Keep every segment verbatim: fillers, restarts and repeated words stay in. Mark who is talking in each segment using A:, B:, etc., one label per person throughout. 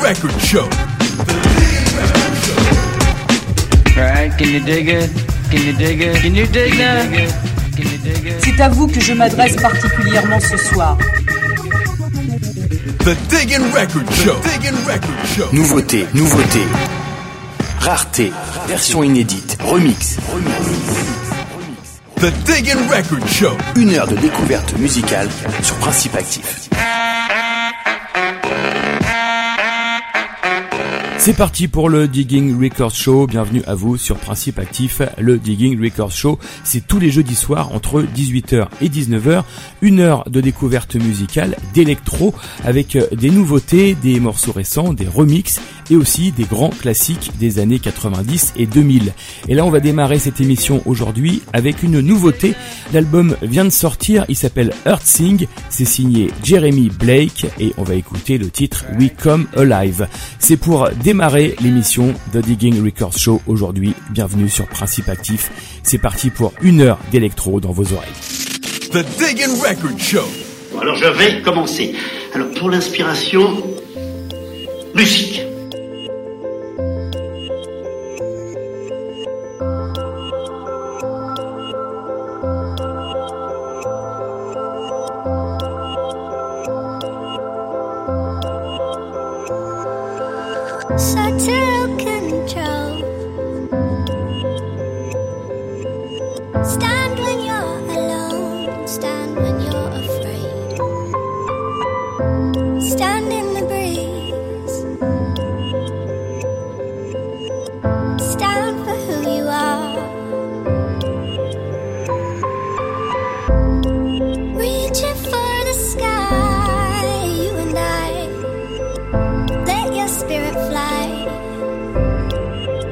A: Record Show.
B: Alright, can you dig it? Can you dig it? Can you dig it? Can you dig it?
C: C'est à vous que je m'adresse particulièrement ce soir.
A: The Diggin' Record Show. The Diggin' Record Show.
D: Nouveauté, nouveauté. Rareté, version inédite, remix.
A: The Diggin' Record Show.
D: Une heure de découverte musicale sur Principe Actif.
E: C'est parti pour le Digging Records Show, bienvenue à vous sur Principe Actif. Le Digging Records Show, c'est tous les jeudis soirs entre dix-huit heures et dix-neuf heures, une heure de découverte musicale, d'électro, avec des nouveautés, des morceaux récents, des remixes et aussi des grands classiques des années quatre-vingt-dix et deux mille. Et là on va démarrer cette émission aujourd'hui avec une nouveauté. L'album vient de sortir, il s'appelle Earthsing, c'est signé Jeremy Blake et on va écouter le titre We Come Alive. C'est pour démarrer l'émission The Digging Records Show aujourd'hui. Bienvenue sur Principe Actif. C'est parti pour une heure d'électro dans vos oreilles.
A: The Digging Record Show.
F: Bon, alors je vais commencer. Alors pour l'inspiration, musique.
G: Subtle control. Stand when you're alone, stand when you're afraid. Stand in the breeze. Stand for who you are. Reaching for the sky, you and I. Let your spirit fly.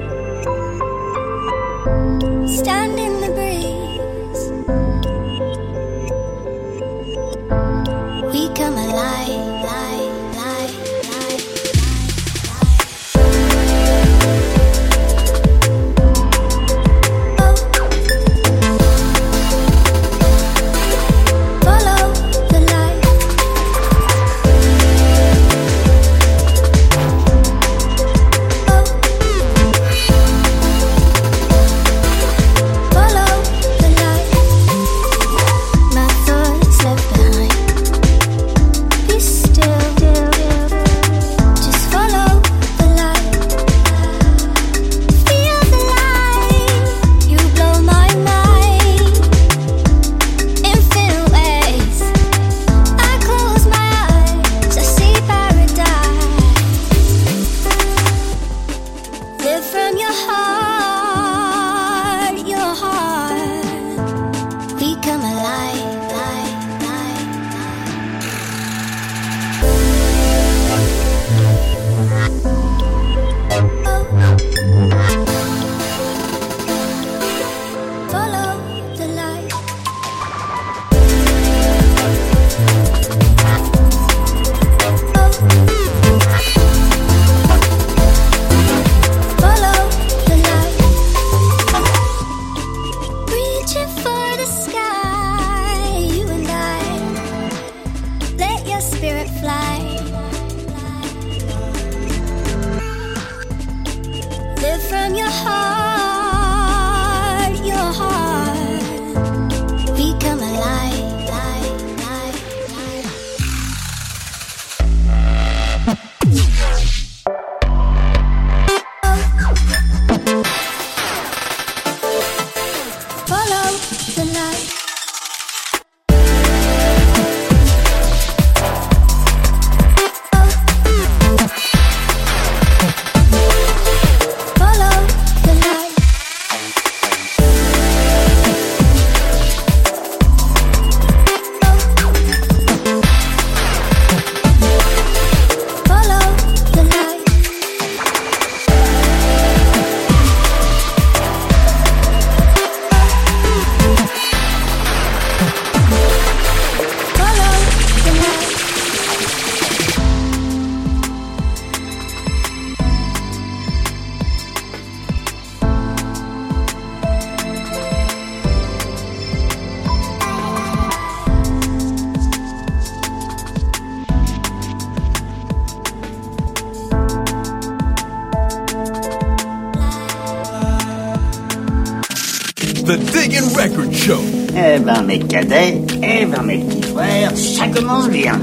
A: The Diggin' Record Show.
H: Eh ben mes cadets, eh ben mes petits frères, ça commence bien.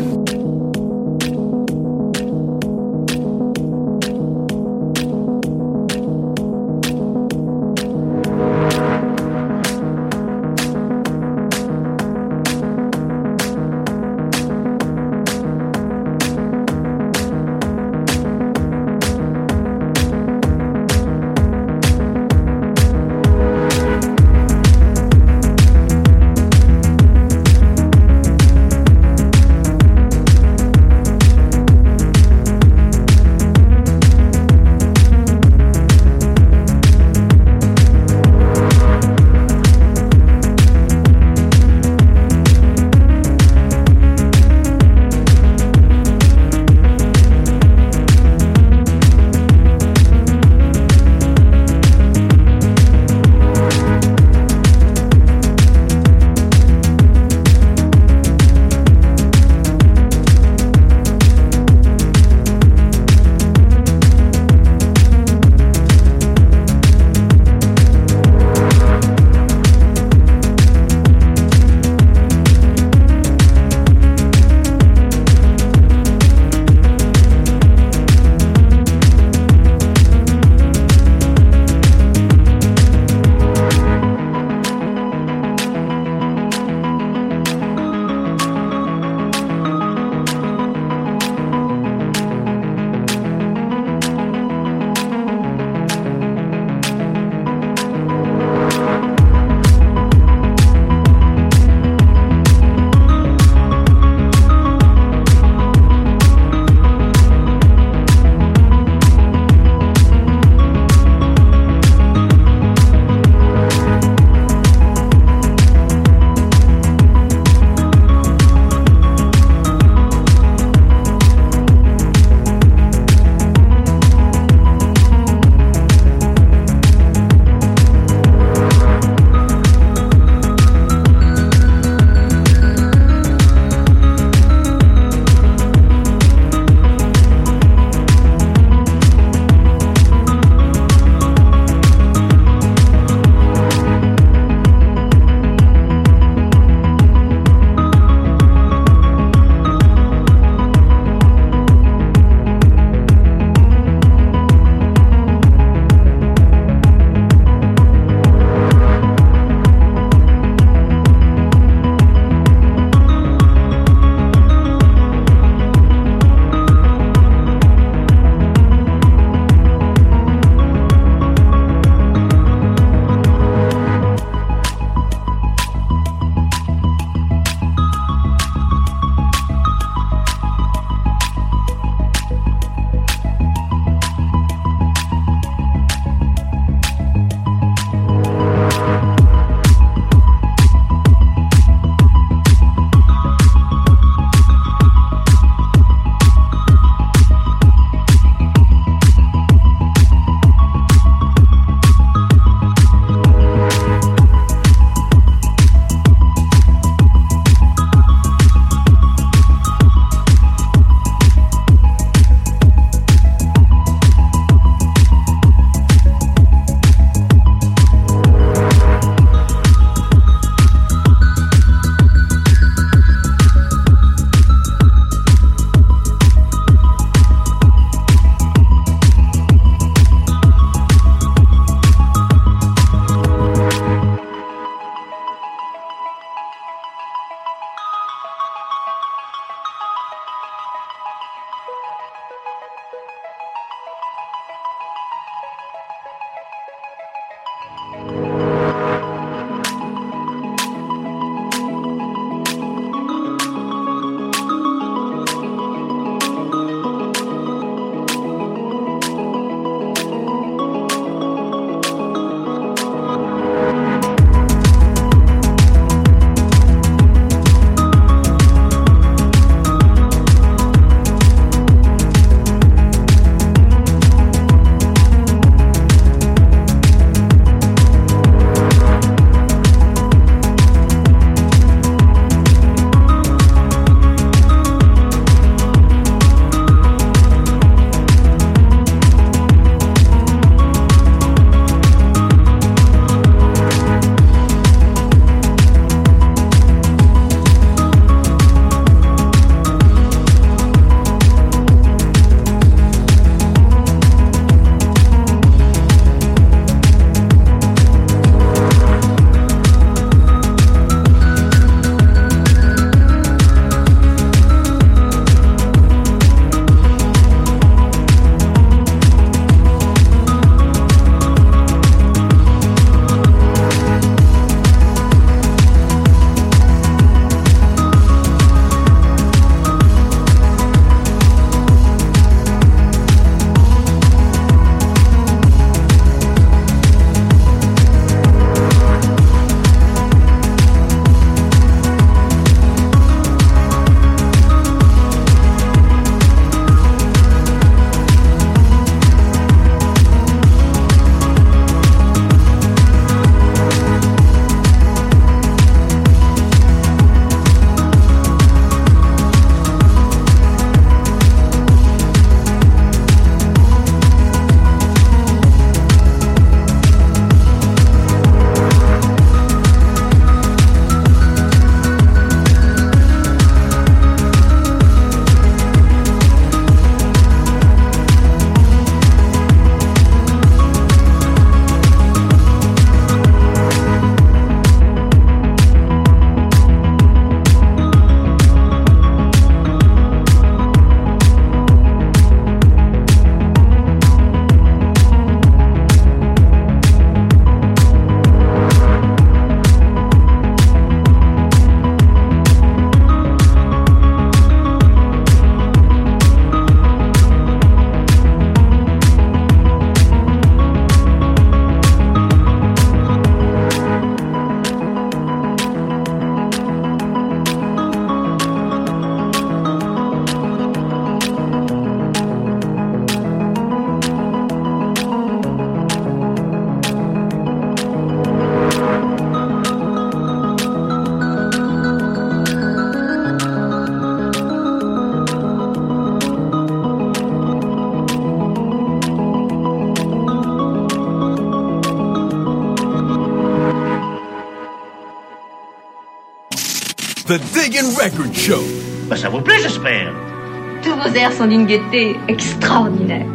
A: The Diggin' Record Show.
F: Bah, ça vous plaît, j'espère.
I: Tous vos airs sont d'une gaieté extraordinaire.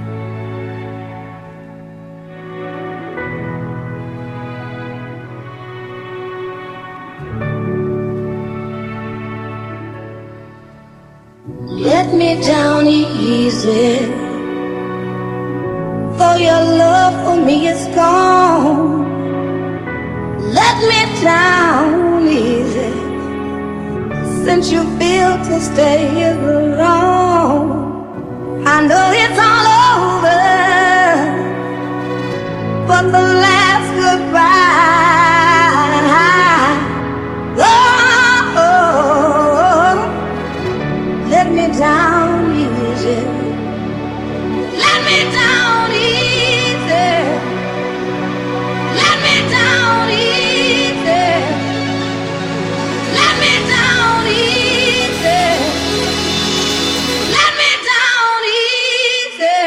J: Let me down easy, for your love for me is gone. Let me down easy, since you feel to stay here alone. I know it's all over, but the last goodbye, oh, oh, let me down easy. Let me down easy. Let me down easy. Let me down easy. Let me down easy.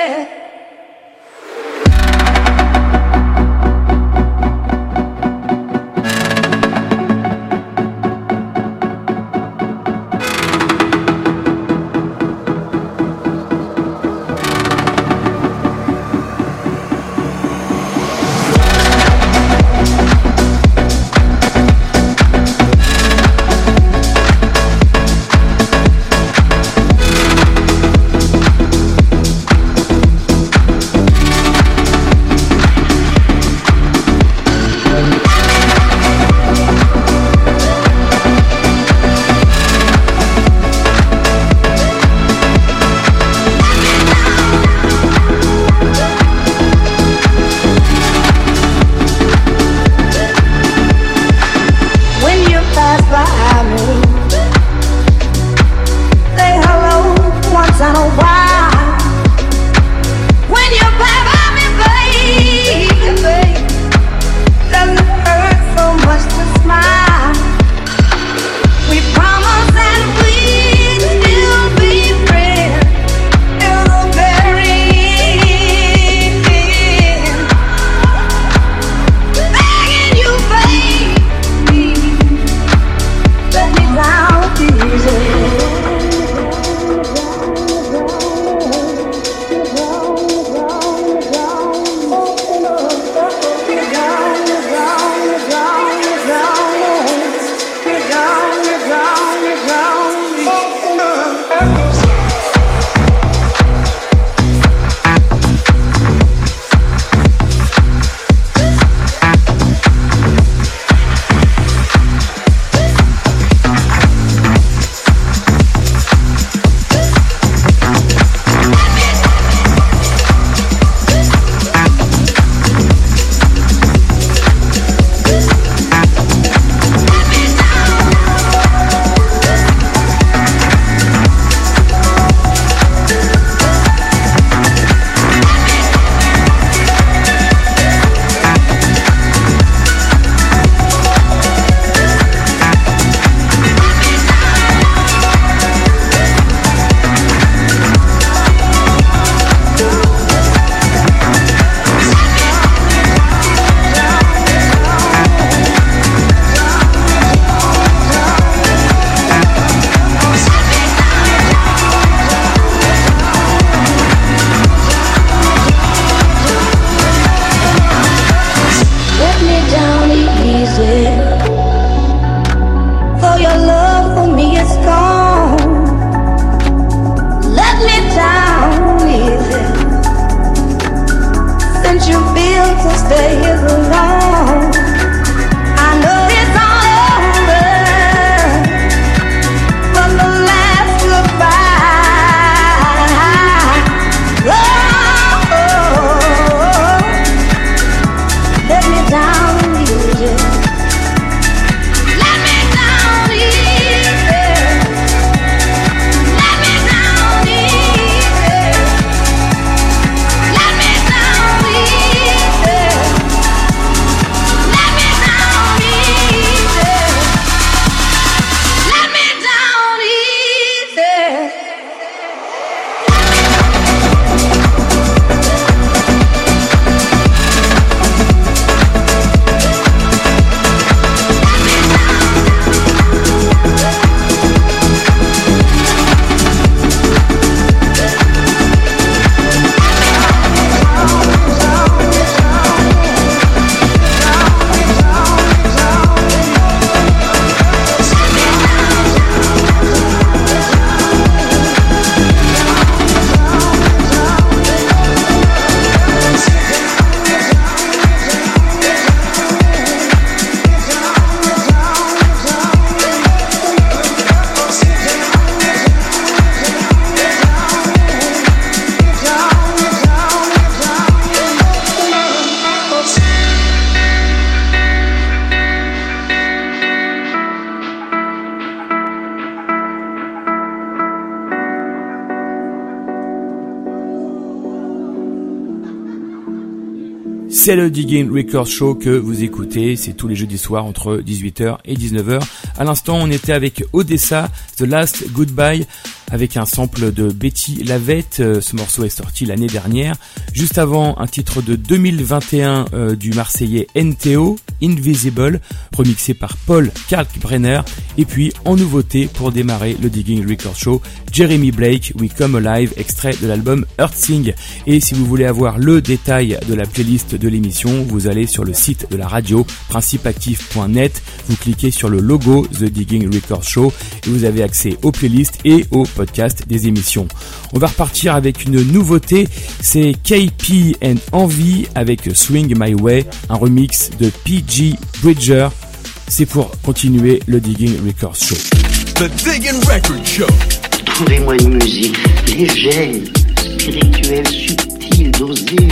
E: C'est le Digging Records Show que vous écoutez, c'est tous les jeudis soirs entre dix-huit heures et dix-neuf heures. À l'instant, on était avec Odessa, The Last Goodbye, avec un sample de Betty Lavette. Ce morceau est sorti l'année dernière. Juste avant, un titre de deux mille vingt et un euh, du Marseillais N T O, Invisible, remixé par Paul Kalkbrenner. Et puis, en nouveauté, pour démarrer le Digging Records Show, Jeremy Blake, We Come Alive, extrait de l'album Earthsing. Et si vous voulez avoir le détail de la playlist de l'émission, vous allez sur le site de la radio, principe actif point net, vous cliquez sur le logo The Digging Records Show et vous avez accès aux playlists et aux podcasts des émissions. On va repartir avec une nouveauté, c'est K P and Envy avec Swing My Way, un remix de P G Bridger. C'est pour continuer le Digging Records Show.
A: The Digging Records Show.
F: Trouvez-moi une musique légère, spirituelle, subtile, dosée.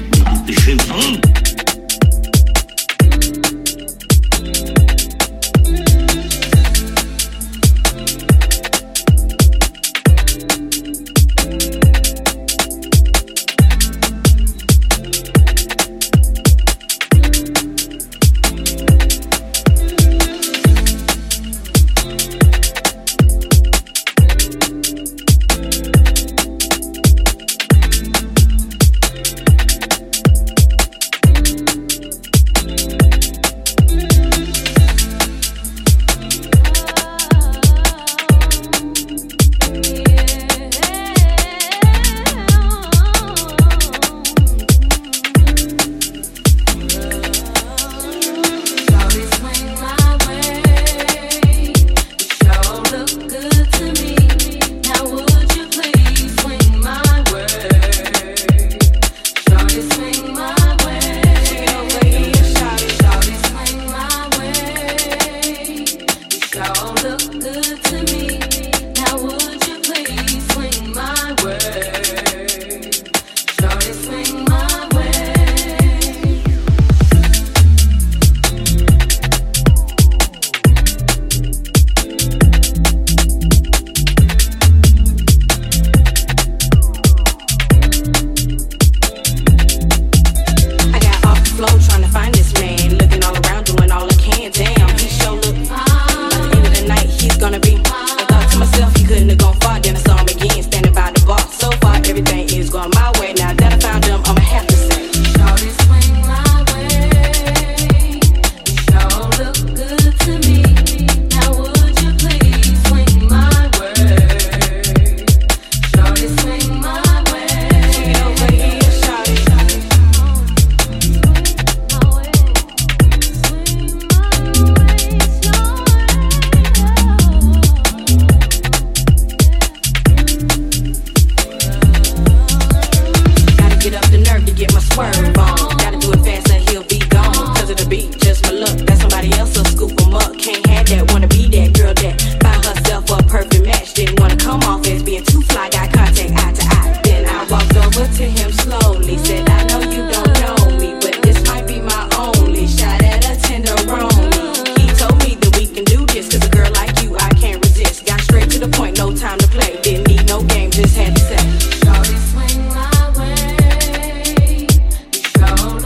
F: Je vous.
K: Just had to say, Shawty swing my way.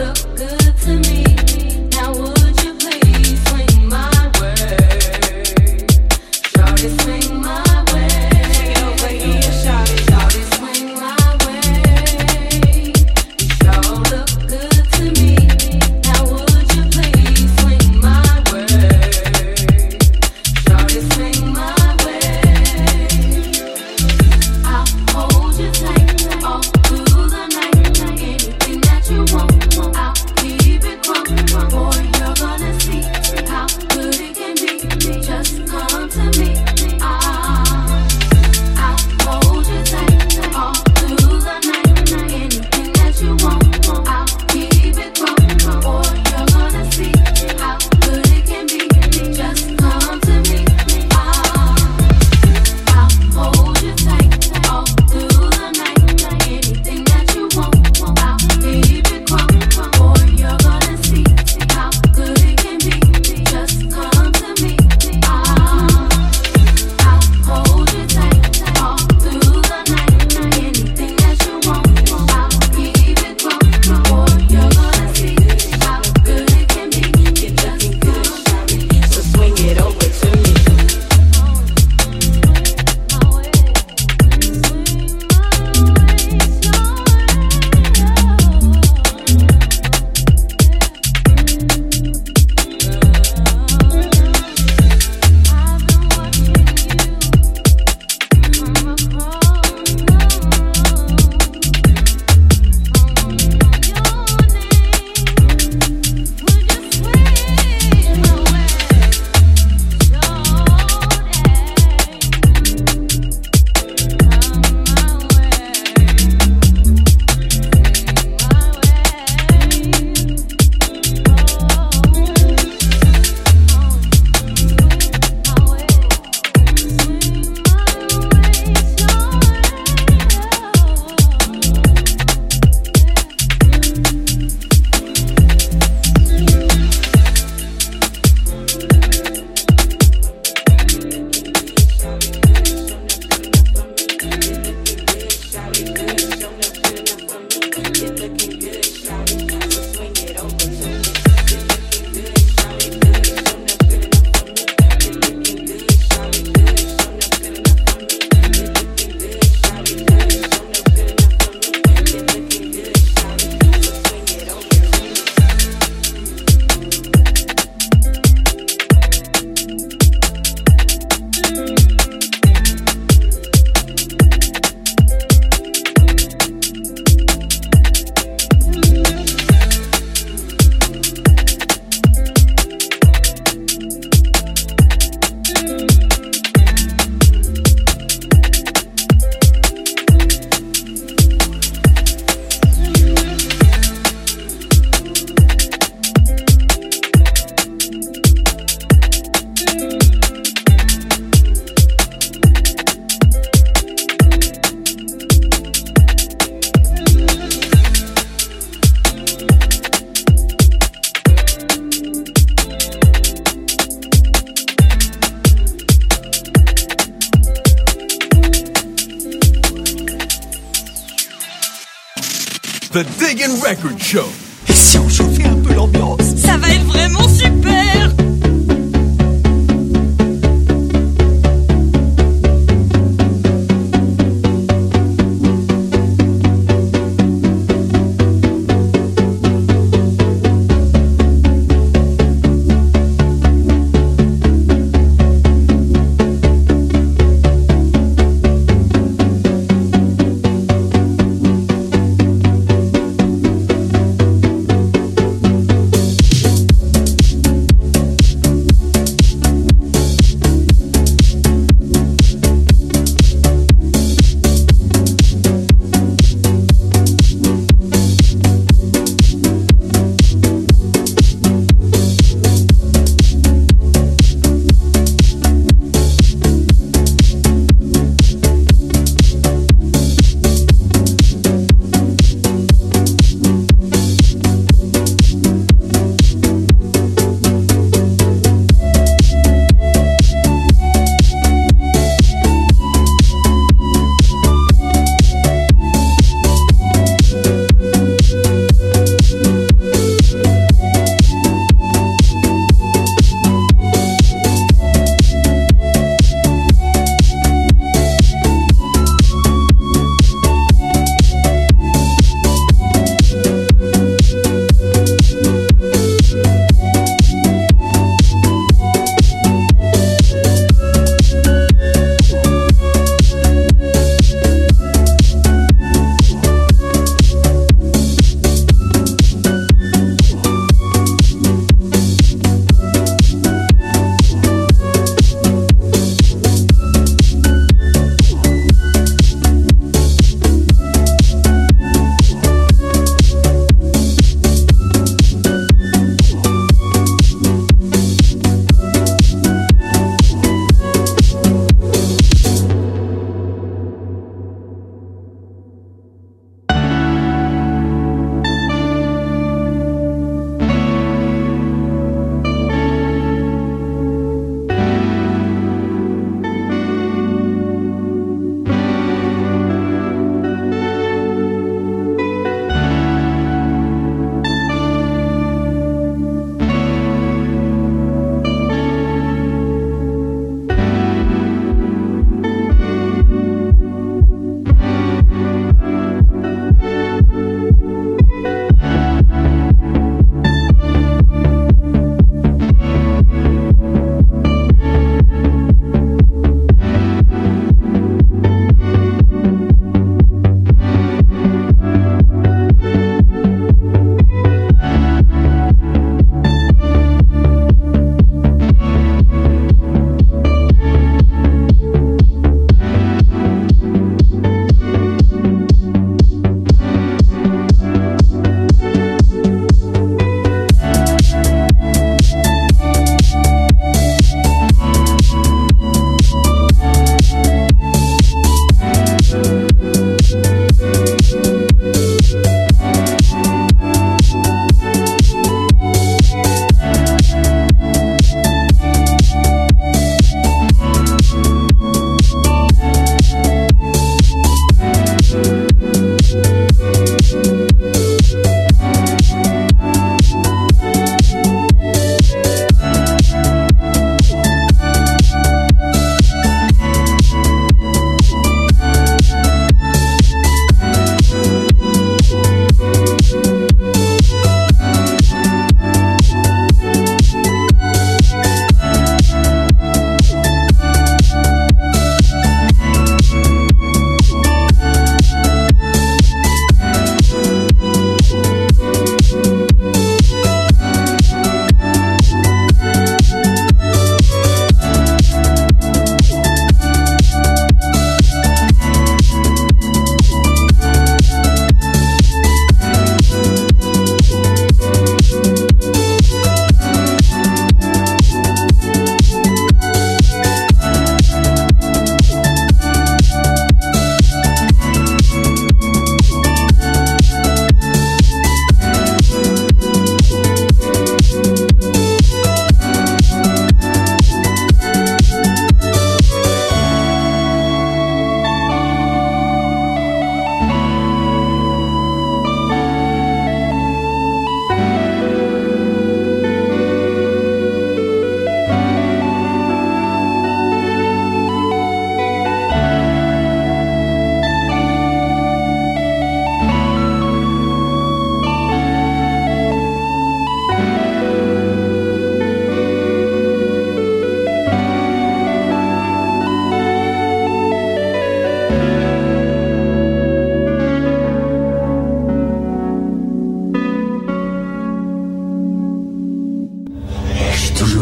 A: The Diggin' Record Show.
K: Et si on chauffait un peu l'ambiance?
L: Ça va être vraiment super!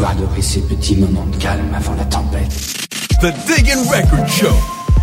M: toujours adoré ces petits moments de calme avant la tempête.
A: The Diggin' Record Show.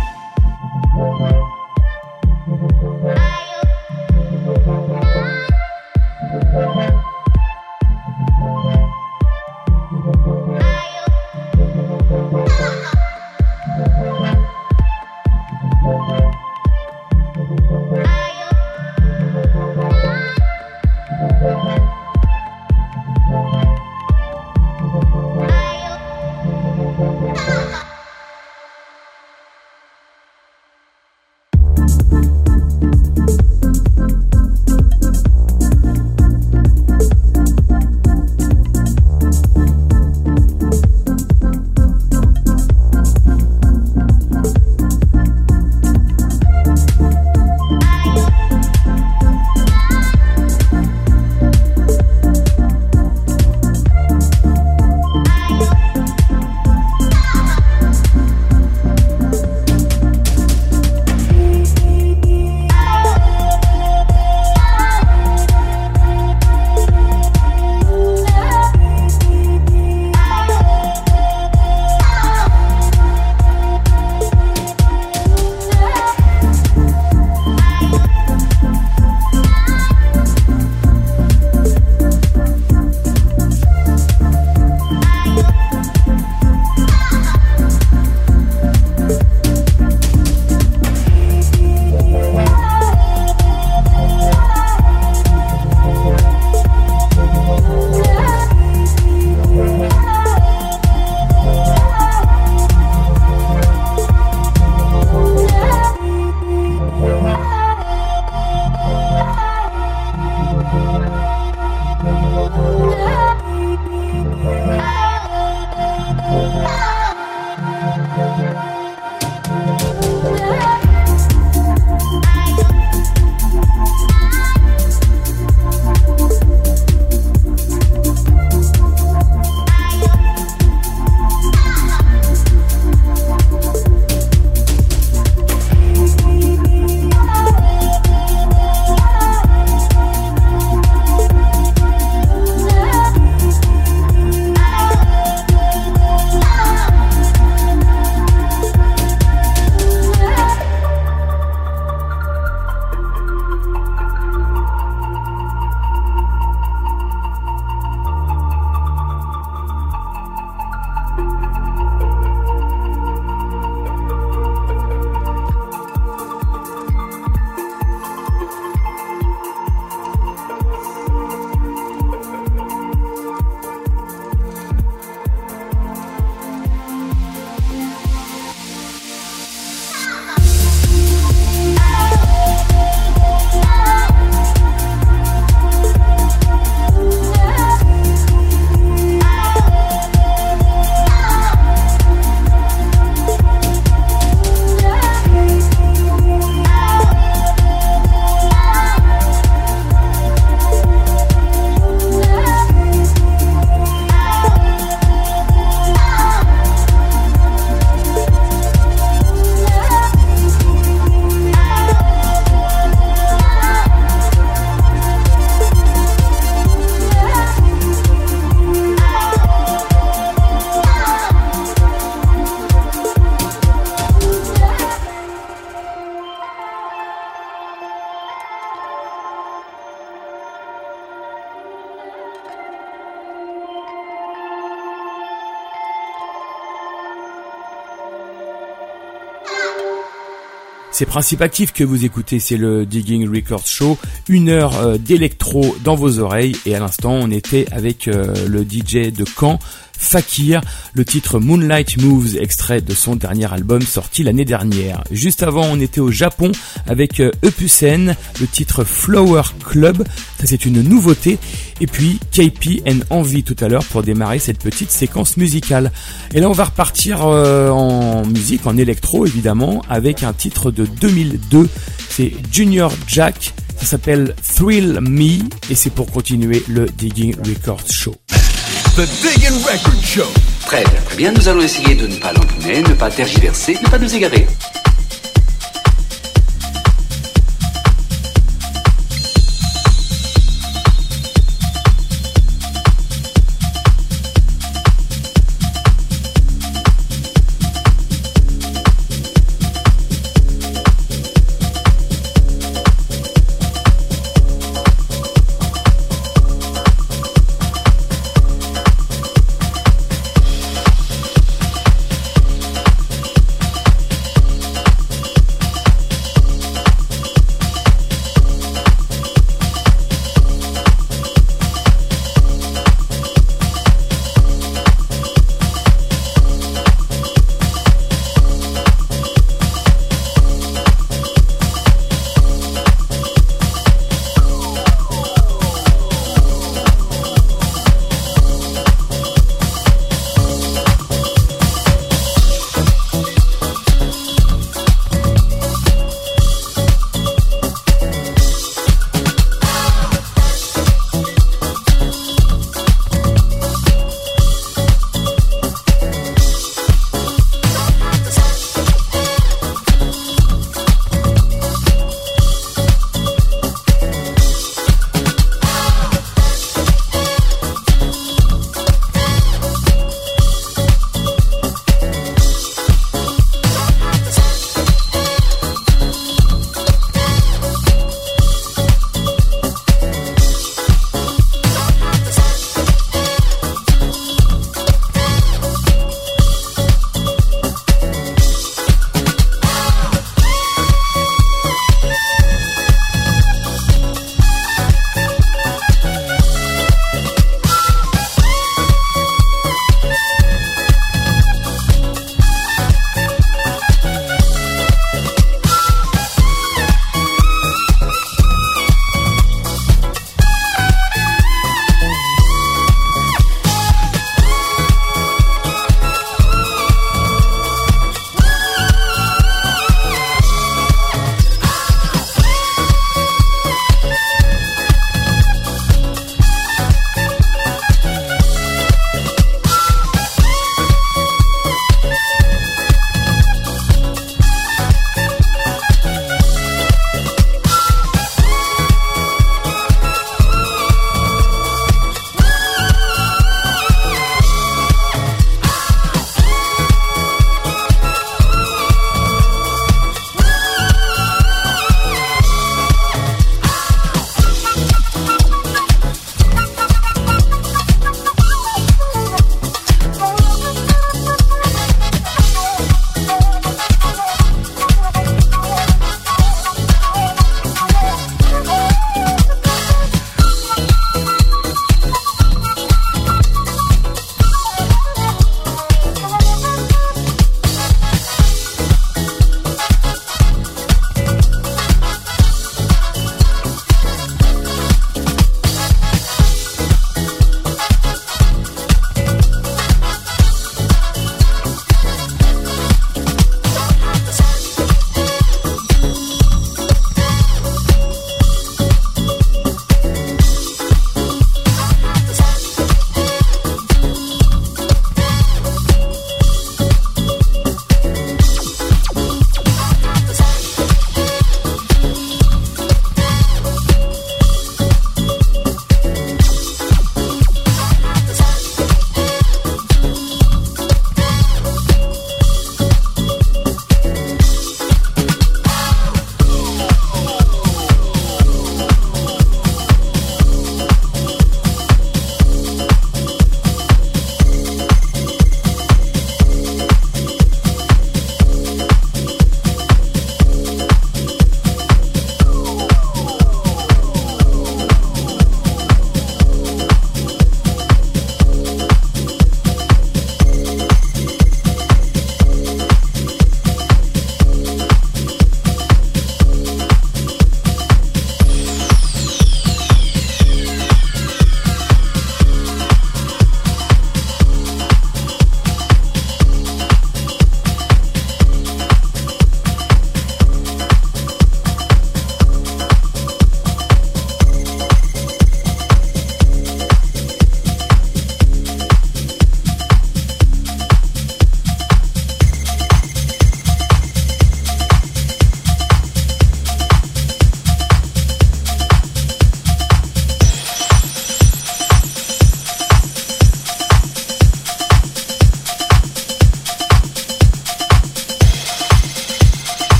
E: C'est Principe Actif que vous écoutez, c'est le Digging Records Show, une heure euh, d'électro dans vos oreilles, et à l'instant on était avec euh, le D J de Caen, Fakir, le titre Moonlight Moves, extrait de son dernier album sorti l'année dernière. Juste avant on était au Japon avec euh, Epusen, le titre Flower Club, ça c'est une nouveauté, et puis K P and Envy tout à l'heure pour démarrer cette petite séquence musicale. Et là on va repartir euh, en musique, en électro évidemment, avec un titre de deux mille deux, c'est Junior Jack, ça s'appelle Thrill Me, et c'est pour continuer le Digging Records Show.
A: The Diggin' Record Show.
M: Très bien, très bien, nous allons essayer de ne pas l'empouner, ne pas tergiverser, ne pas nous égarer.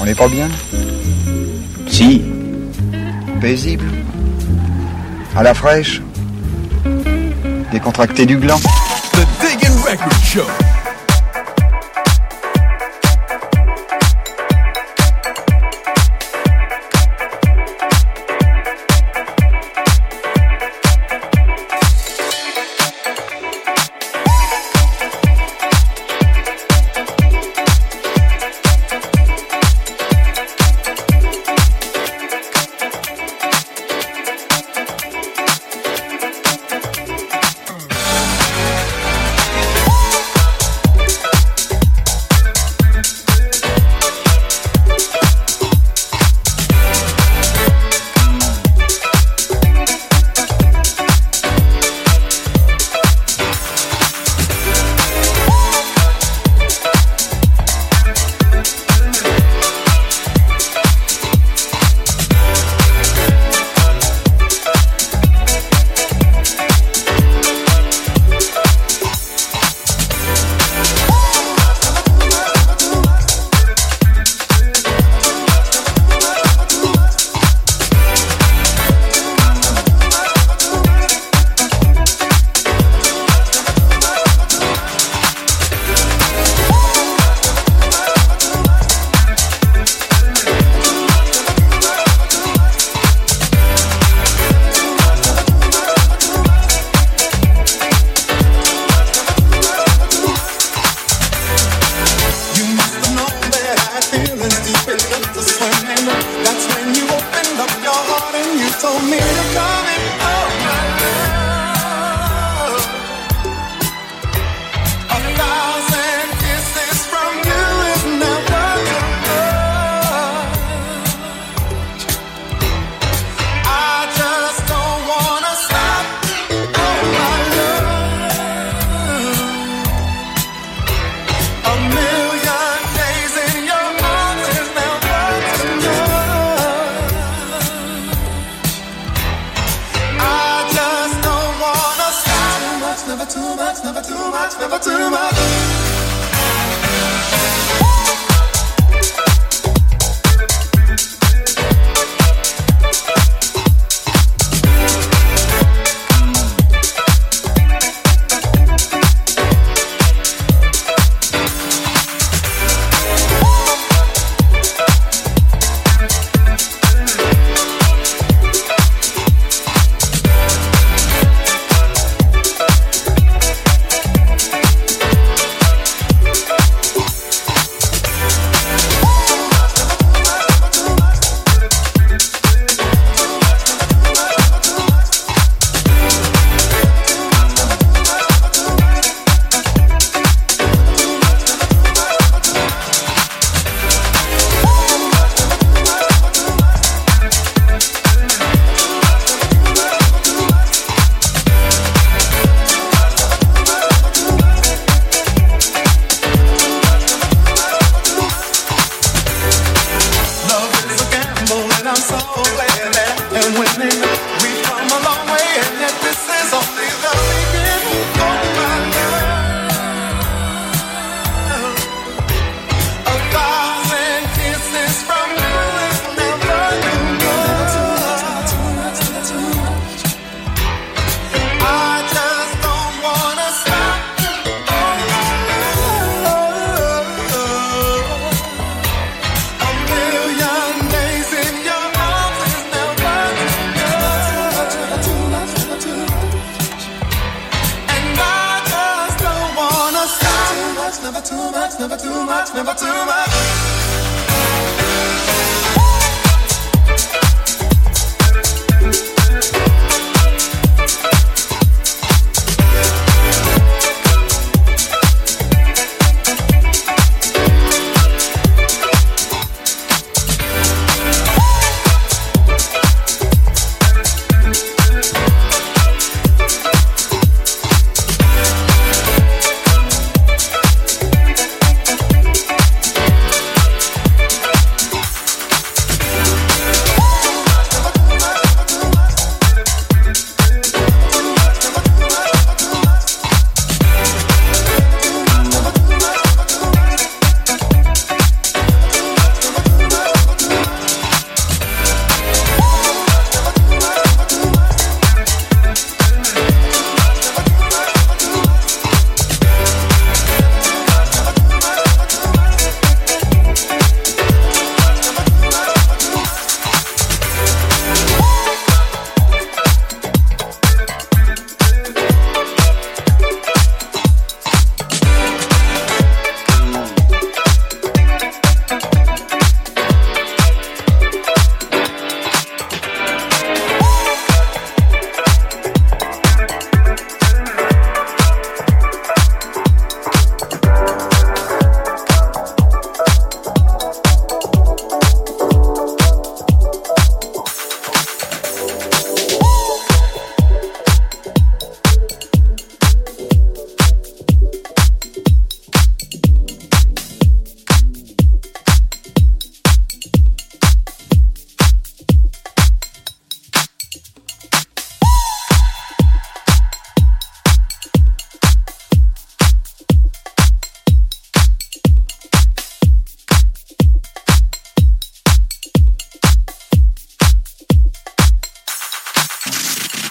N: est pas bien?
M: Si.
N: Paisible. À la fraîche. Décontracté du gland.
A: The Diggin' Record Show.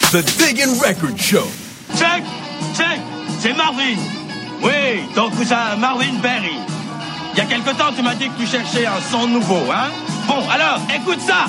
A: The Diggin' Record Show.
O: Check, check, c'est Marvin. Oui, ton cousin Marvin Berry. Il y a quelque temps, tu m'as dit que tu cherchais un son nouveau, hein? Bon, alors, écoute ça!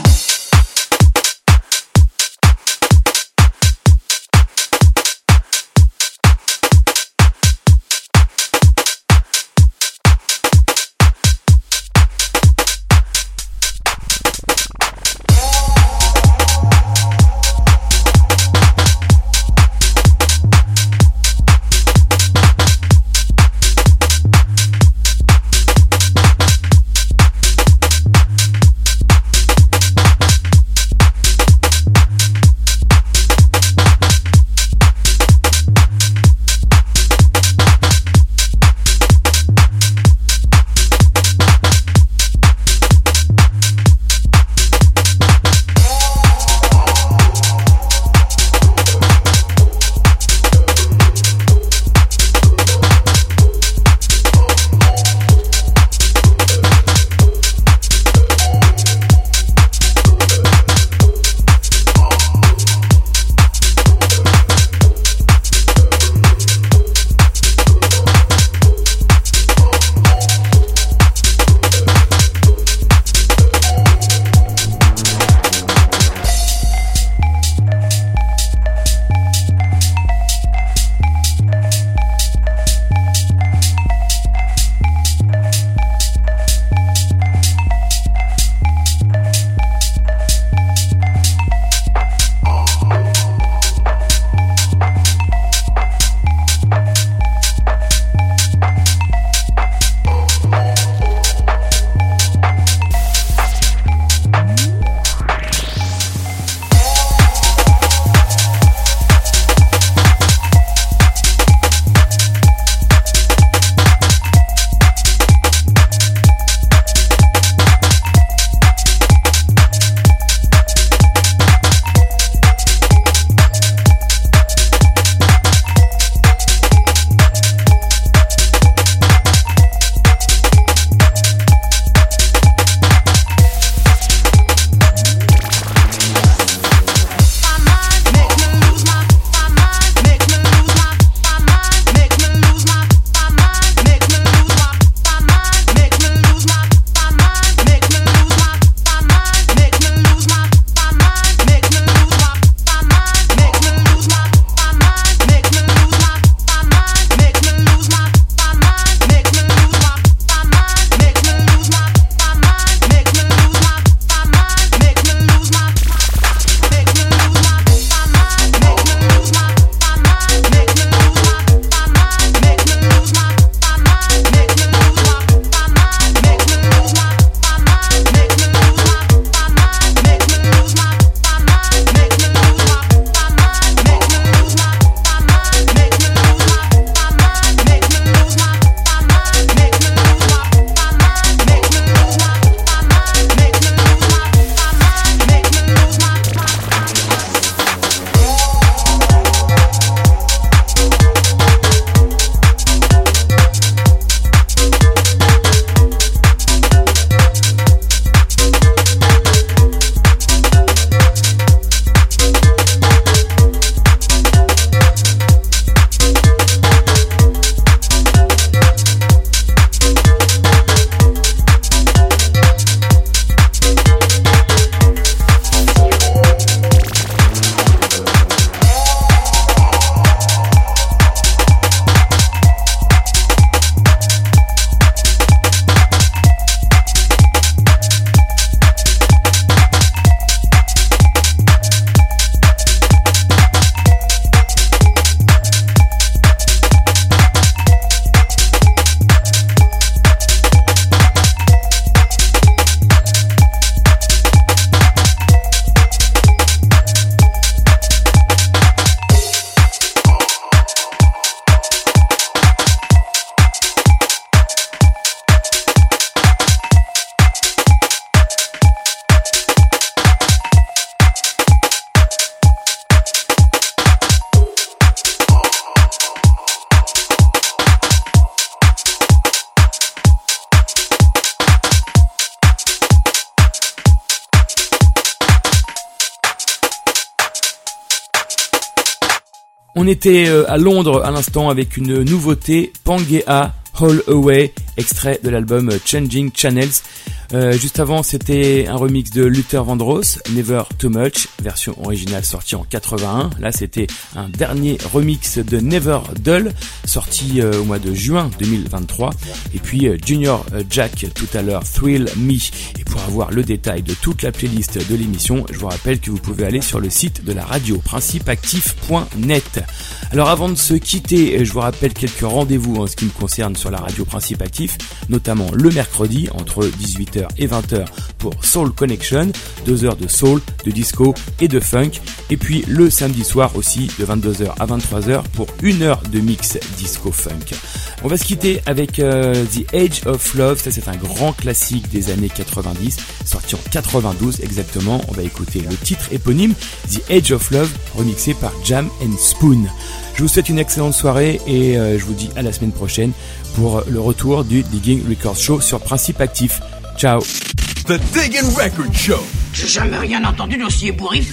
E: On était à Londres à l'instant avec une nouveauté, Pangea All Away, extrait de l'album Changing Channels. Euh, juste avant, c'était un remix de Luther Vandross, Never Too Much, version originale sortie en quatre-vingt-un. Là, c'était un dernier remix de Never Dull, sorti euh, au mois de juin deux mille vingt-trois. Et puis euh, Junior Jack tout à l'heure, Thrill Me. Et pour avoir le détail de toute la playlist de l'émission, je vous rappelle que vous pouvez aller sur le site de la radio, principe actif point net. Alors avant de se quitter, je vous rappelle quelques rendez-vous en ce qui me concerne sur la radio Principe Actif, notamment le mercredi entre dix-huit heures et vingt heures pour Soul Connection, deux heures de soul, de disco et de funk, et puis le samedi soir aussi de vingt-deux heures à vingt-trois heures pour une heure de mix disco funk. On va se quitter avec euh, The Age of Love, ça c'est un grand classique des années quatre-vingt-dix, sorti en quatre-vingt-douze exactement. On va écouter le titre éponyme, The Age of Love, remixé par Jam and Spoon. Je vous souhaite une excellente soirée et euh, je vous dis à la semaine prochaine pour le retour du Digging Records Show sur Principe Actif. Ciao.
A: The Digging Record Show.
H: J'ai jamais rien entendu d'aussi ébouriffant.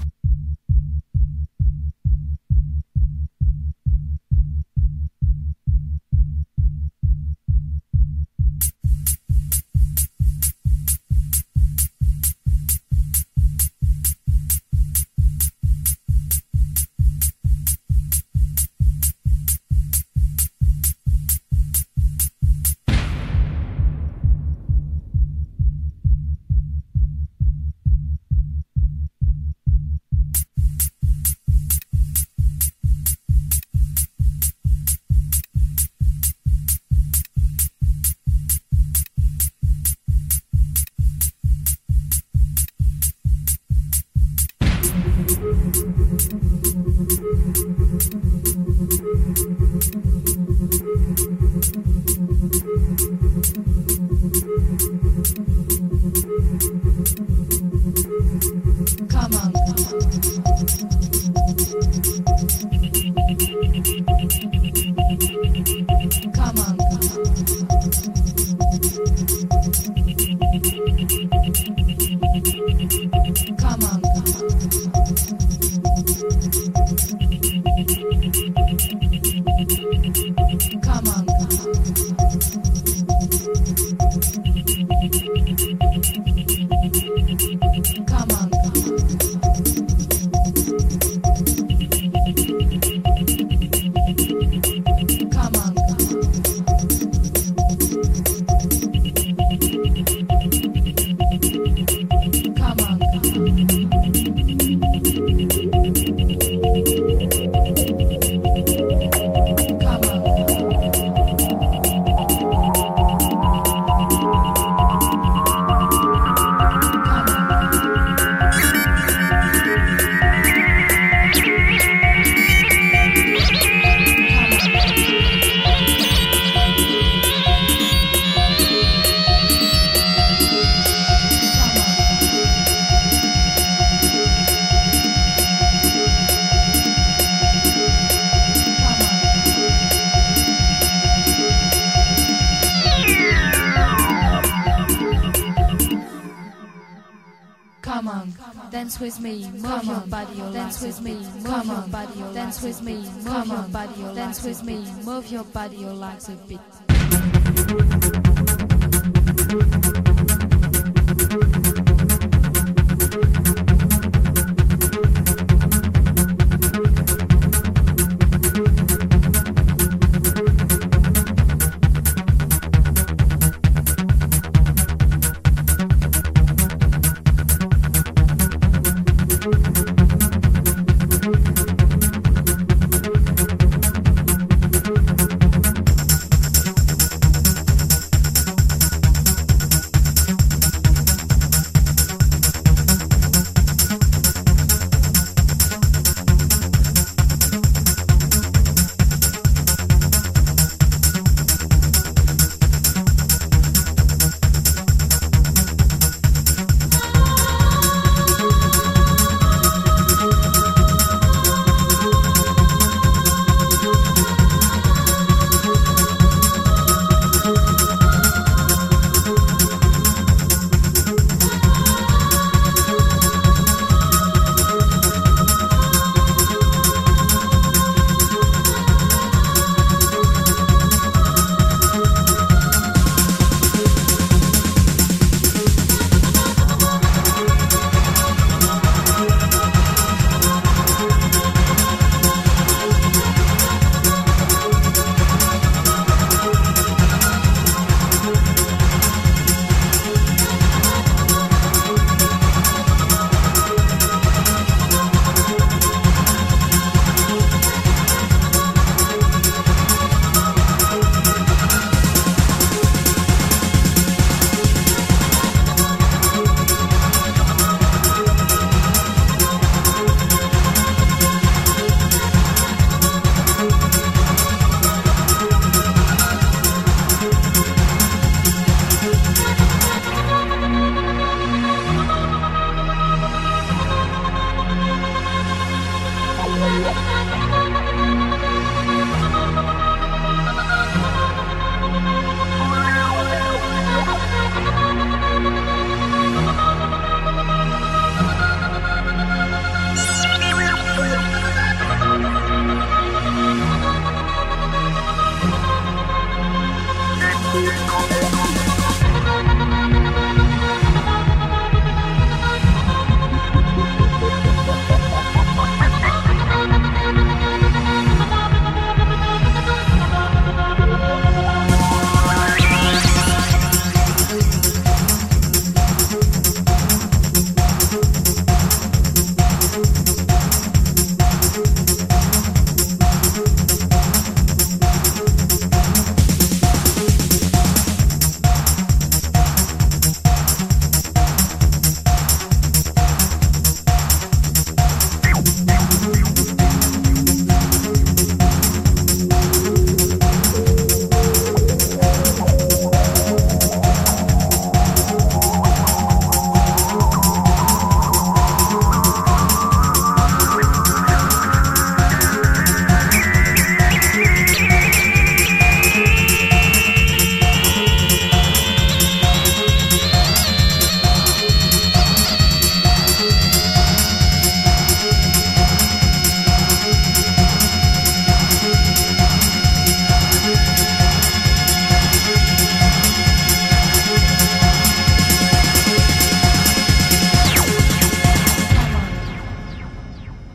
P: Dance with me, move your body, dance with me, move your body, dance with me, move your body, dance with me, move your body, your legs a bit.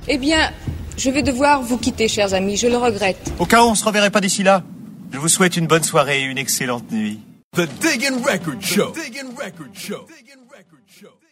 Q: Eh bien, je vais devoir vous quitter, chers amis, je le regrette.
R: Au cas où on se reverrait pas d'ici là, je vous souhaite une bonne soirée et une excellente nuit.
A: The Diggin' Record Show. The Diggin' Record Show.